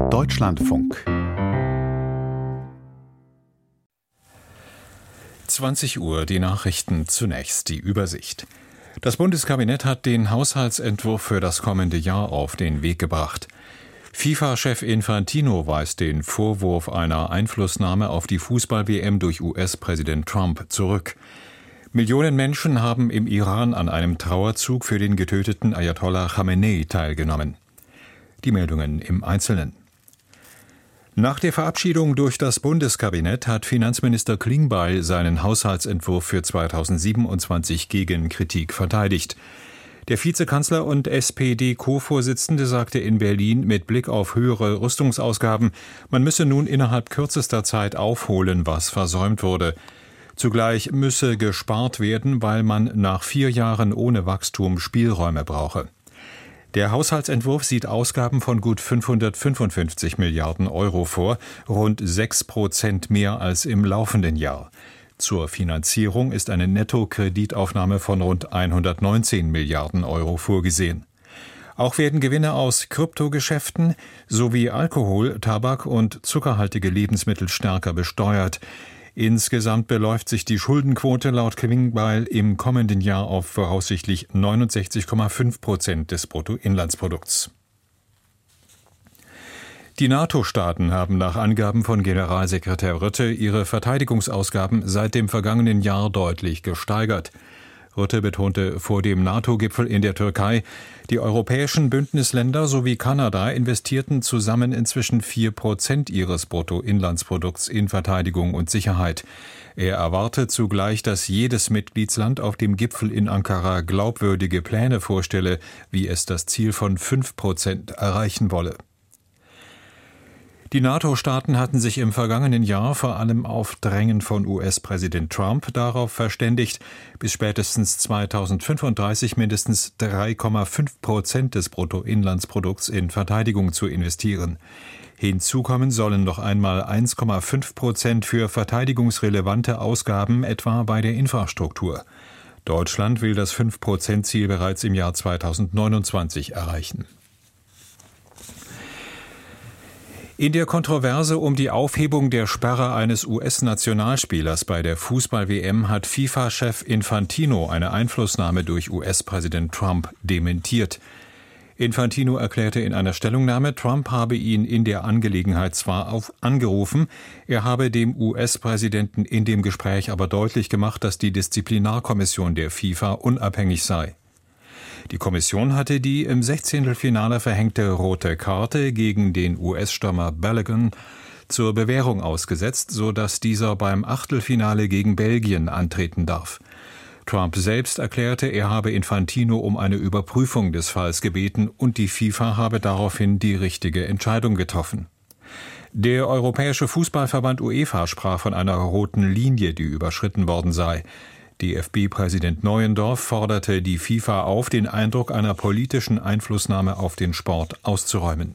Deutschlandfunk 20 Uhr, die Nachrichten zunächst, die Übersicht. Das Bundeskabinett hat den Haushaltsentwurf für das kommende Jahr auf den Weg gebracht. FIFA-Chef Infantino weist den Vorwurf einer Einflussnahme auf die Fußball-WM durch US-Präsident Trump zurück. Millionen Menschen haben im Iran an einem Trauerzug für den getöteten Ayatollah Khamenei teilgenommen. Die Meldungen im Einzelnen. Nach der Verabschiedung durch das Bundeskabinett hat Finanzminister Klingbeil seinen Haushaltsentwurf für 2027 gegen Kritik verteidigt. Der Vizekanzler und SPD-Co-Vorsitzende sagte in Berlin mit Blick auf höhere Rüstungsausgaben, man müsse nun innerhalb kürzester Zeit aufholen, was versäumt wurde. Zugleich müsse gespart werden, weil man nach 4 Jahren ohne Wachstum Spielräume brauche. Der Haushaltsentwurf sieht Ausgaben von gut 555 Milliarden Euro vor, rund 6% mehr als im laufenden Jahr. Zur Finanzierung ist eine Nettokreditaufnahme von rund 119 Milliarden Euro vorgesehen. Auch werden Gewinne aus Kryptogeschäften sowie Alkohol, Tabak und zuckerhaltige Lebensmittel stärker besteuert. Insgesamt beläuft sich die Schuldenquote laut Klingbeil im kommenden Jahr auf voraussichtlich 69,5% des Bruttoinlandsprodukts. Die NATO-Staaten haben nach Angaben von Generalsekretär Rutte ihre Verteidigungsausgaben seit dem vergangenen Jahr deutlich gesteigert. Rutte betonte vor dem NATO-Gipfel in der Türkei, die europäischen Bündnisländer sowie Kanada investierten zusammen inzwischen 4% ihres Bruttoinlandsprodukts in Verteidigung und Sicherheit. Er erwartet zugleich, dass jedes Mitgliedsland auf dem Gipfel in Ankara glaubwürdige Pläne vorstelle, wie es das Ziel von 5% erreichen wolle. Die NATO-Staaten hatten sich im vergangenen Jahr vor allem auf Drängen von US-Präsident Trump darauf verständigt, bis spätestens 2035 mindestens 3,5% des Bruttoinlandsprodukts in Verteidigung zu investieren. Hinzu kommen sollen noch einmal 1,5% für verteidigungsrelevante Ausgaben, etwa bei der Infrastruktur. Deutschland will das 5%-Ziel bereits im Jahr 2029 erreichen. In der Kontroverse um die Aufhebung der Sperre eines US-Nationalspielers bei der Fußball-WM hat FIFA-Chef Infantino eine Einflussnahme durch US-Präsident Trump dementiert. Infantino erklärte in einer Stellungnahme, Trump habe ihn in der Angelegenheit zwar angerufen, er habe dem US-Präsidenten in dem Gespräch aber deutlich gemacht, dass die Disziplinarkommission der FIFA unabhängig sei. Die Kommission hatte die im 16. verhängte rote Karte gegen den US-Stürmer Balogun zur Bewährung ausgesetzt, sodass dieser beim Achtelfinale gegen Belgien antreten darf. Trump selbst erklärte, er habe Infantino um eine Überprüfung des Falls gebeten und die FIFA habe daraufhin die richtige Entscheidung getroffen. Der Europäische Fußballverband UEFA sprach von einer roten Linie, die überschritten worden sei. DFB-Präsident Neuendorf forderte die FIFA auf, den Eindruck einer politischen Einflussnahme auf den Sport auszuräumen.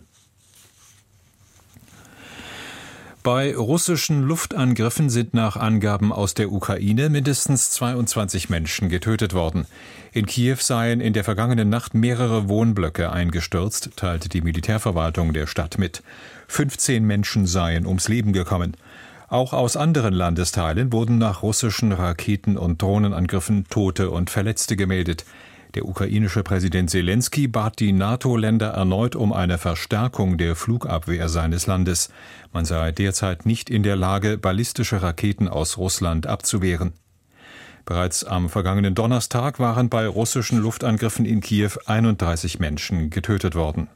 Bei russischen Luftangriffen sind nach Angaben aus der Ukraine mindestens 22 Menschen getötet worden. In Kiew seien in der vergangenen Nacht mehrere Wohnblöcke eingestürzt, teilte die Militärverwaltung der Stadt mit. 15 Menschen seien ums Leben gekommen. Auch aus anderen Landesteilen wurden nach russischen Raketen- und Drohnenangriffen Tote und Verletzte gemeldet. Der ukrainische Präsident Selenskyj bat die NATO-Länder erneut um eine Verstärkung der Flugabwehr seines Landes. Man sei derzeit nicht in der Lage, ballistische Raketen aus Russland abzuwehren. Bereits am vergangenen Donnerstag waren bei russischen Luftangriffen in Kiew 31 Menschen getötet worden.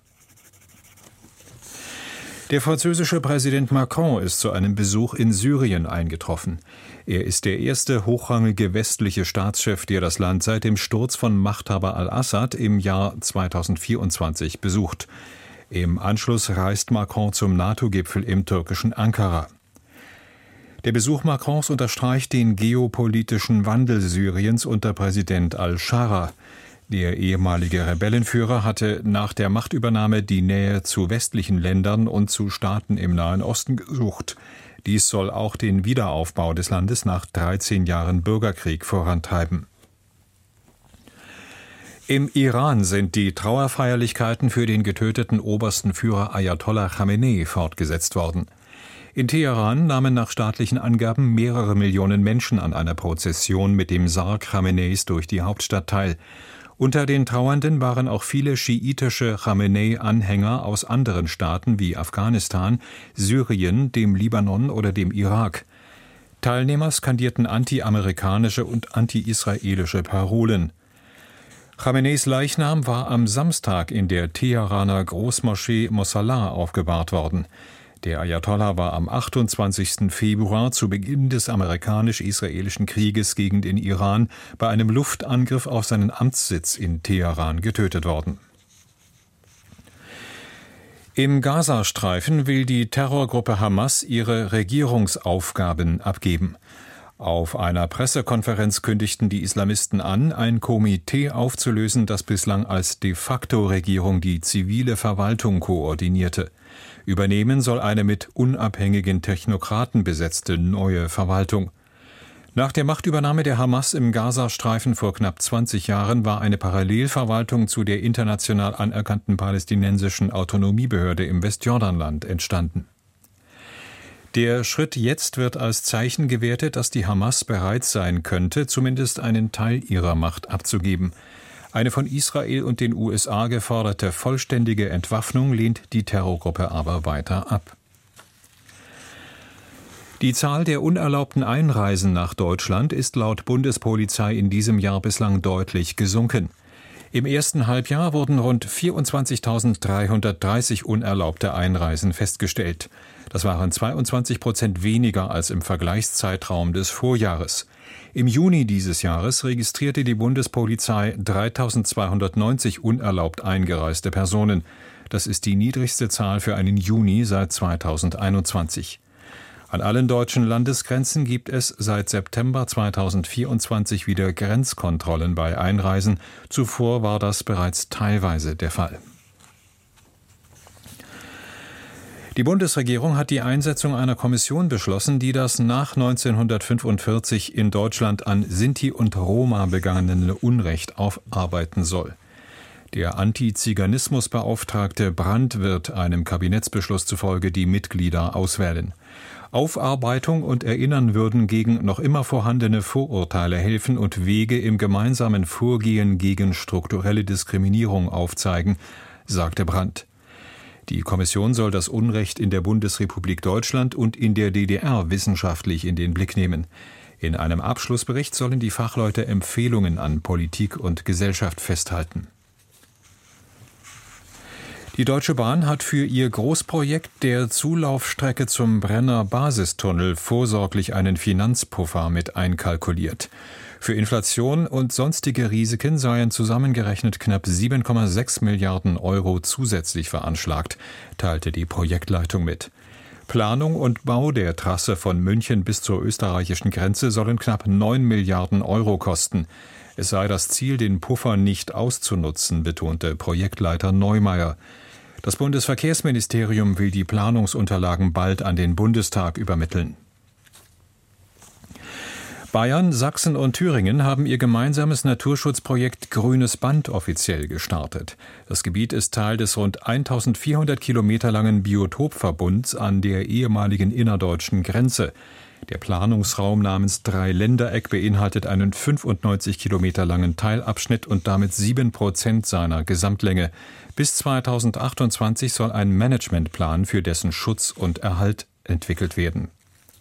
Der französische Präsident Macron ist zu einem Besuch in Syrien eingetroffen. Er ist der erste hochrangige westliche Staatschef, der das Land seit dem Sturz von Machthaber al-Assad im Jahr 2024 besucht. Im Anschluss reist Macron zum NATO-Gipfel im türkischen Ankara. Der Besuch Macrons unterstreicht den geopolitischen Wandel Syriens unter Präsident al-Schara. Der ehemalige Rebellenführer hatte nach der Machtübernahme die Nähe zu westlichen Ländern und zu Staaten im Nahen Osten gesucht. Dies soll auch den Wiederaufbau des Landes nach 13 Jahren Bürgerkrieg vorantreiben. Im Iran sind die Trauerfeierlichkeiten für den getöteten obersten Führer Ayatollah Khamenei fortgesetzt worden. In Teheran nahmen nach staatlichen Angaben mehrere Millionen Menschen an einer Prozession mit dem Sarg Khameneis durch die Hauptstadt teil. Unter den Trauernden waren auch viele schiitische Khamenei-Anhänger aus anderen Staaten wie Afghanistan, Syrien, dem Libanon oder dem Irak. Teilnehmer skandierten anti-amerikanische und anti-israelische Parolen. Khameneis Leichnam war am Samstag in der Teheraner Großmoschee Mossallah aufgebahrt worden. Der Ayatollah war am 28. Februar zu Beginn des amerikanisch-israelischen Krieges gegen den Iran bei einem Luftangriff auf seinen Amtssitz in Teheran getötet worden. Im Gazastreifen will die Terrorgruppe Hamas ihre Regierungsaufgaben abgeben. Auf einer Pressekonferenz kündigten die Islamisten an, ein Komitee aufzulösen, das bislang als De-facto-Regierung die zivile Verwaltung koordinierte. Übernehmen soll eine mit unabhängigen Technokraten besetzte neue Verwaltung. Nach der Machtübernahme der Hamas im Gazastreifen vor knapp 20 Jahren war eine Parallelverwaltung zu der international anerkannten palästinensischen Autonomiebehörde im Westjordanland entstanden. Der Schritt jetzt wird als Zeichen gewertet, dass die Hamas bereit sein könnte, zumindest einen Teil ihrer Macht abzugeben. Eine von Israel und den USA geforderte vollständige Entwaffnung lehnt die Terrorgruppe aber weiter ab. Die Zahl der unerlaubten Einreisen nach Deutschland ist laut Bundespolizei in diesem Jahr bislang deutlich gesunken. Im ersten Halbjahr wurden rund 24.330 unerlaubte Einreisen festgestellt. Das waren 22% weniger als im Vergleichszeitraum des Vorjahres. Im Juni dieses Jahres registrierte die Bundespolizei 3.290 unerlaubt eingereiste Personen. Das ist die niedrigste Zahl für einen Juni seit 2021. An allen deutschen Landesgrenzen gibt es seit September 2024 wieder Grenzkontrollen bei Einreisen. Zuvor war das bereits teilweise der Fall. Die Bundesregierung hat die Einsetzung einer Kommission beschlossen, die das nach 1945 in Deutschland an Sinti und Roma begangene Unrecht aufarbeiten soll. Der Antiziganismusbeauftragte Brandt wird einem Kabinettsbeschluss zufolge die Mitglieder auswählen. Aufarbeitung und Erinnern würden gegen noch immer vorhandene Vorurteile helfen und Wege im gemeinsamen Vorgehen gegen strukturelle Diskriminierung aufzeigen, sagte Brandt. Die Kommission soll das Unrecht in der Bundesrepublik Deutschland und in der DDR wissenschaftlich in den Blick nehmen. In einem Abschlussbericht sollen die Fachleute Empfehlungen an Politik und Gesellschaft festhalten. Die Deutsche Bahn hat für ihr Großprojekt der Zulaufstrecke zum Brenner Basistunnel vorsorglich einen Finanzpuffer mit einkalkuliert. Für Inflation und sonstige Risiken seien zusammengerechnet knapp 7,6 Milliarden Euro zusätzlich veranschlagt, teilte die Projektleitung mit. Planung und Bau der Trasse von München bis zur österreichischen Grenze sollen knapp 9 Milliarden Euro kosten. Es sei das Ziel, den Puffer nicht auszunutzen, betonte Projektleiter Neumeier. Das Bundesverkehrsministerium will die Planungsunterlagen bald an den Bundestag übermitteln. Bayern, Sachsen und Thüringen haben ihr gemeinsames Naturschutzprojekt Grünes Band offiziell gestartet. Das Gebiet ist Teil des rund 1400 Kilometer langen Biotopverbunds an der ehemaligen innerdeutschen Grenze. Der Planungsraum namens Dreiländereck beinhaltet einen 95 Kilometer langen Teilabschnitt und damit 7% seiner Gesamtlänge. Bis 2028 soll ein Managementplan für dessen Schutz und Erhalt entwickelt werden.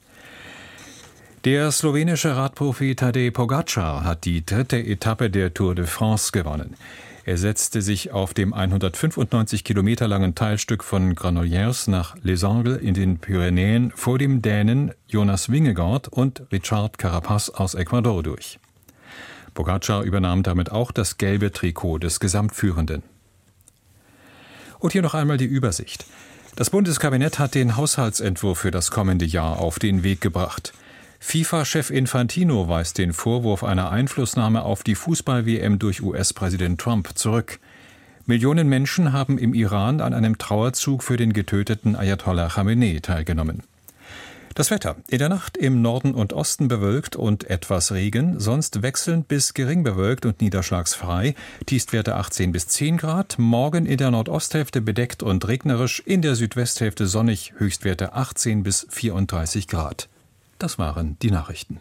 Der slowenische Radprofi Tadej Pogačar hat die 3. Etappe der Tour de France gewonnen. Er setzte sich auf dem 195 Kilometer langen Teilstück von Granollers nach Les Angles in den Pyrenäen vor dem Dänen Jonas Vingegaard und Richard Carapaz aus Ecuador durch. Pogačar übernahm damit auch das gelbe Trikot des Gesamtführenden. Und hier noch einmal die Übersicht. Das Bundeskabinett hat den Haushaltsentwurf für das kommende Jahr auf den Weg gebracht. FIFA-Chef Infantino weist den Vorwurf einer Einflussnahme auf die Fußball-WM durch US-Präsident Trump zurück. Millionen Menschen haben im Iran an einem Trauerzug für den getöteten Ayatollah Khamenei teilgenommen. Das Wetter. In der Nacht im Norden und Osten bewölkt und etwas Regen, sonst wechselnd bis gering bewölkt und niederschlagsfrei. Tiefstwerte 18 bis 10 Grad. Morgen in der Nordosthälfte bedeckt und regnerisch, in der Südwesthälfte sonnig, Höchstwerte 18 bis 34 Grad. Das waren die Nachrichten.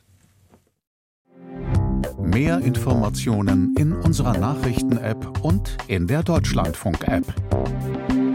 Mehr Informationen in unserer Nachrichten-App und in der Deutschlandfunk-App.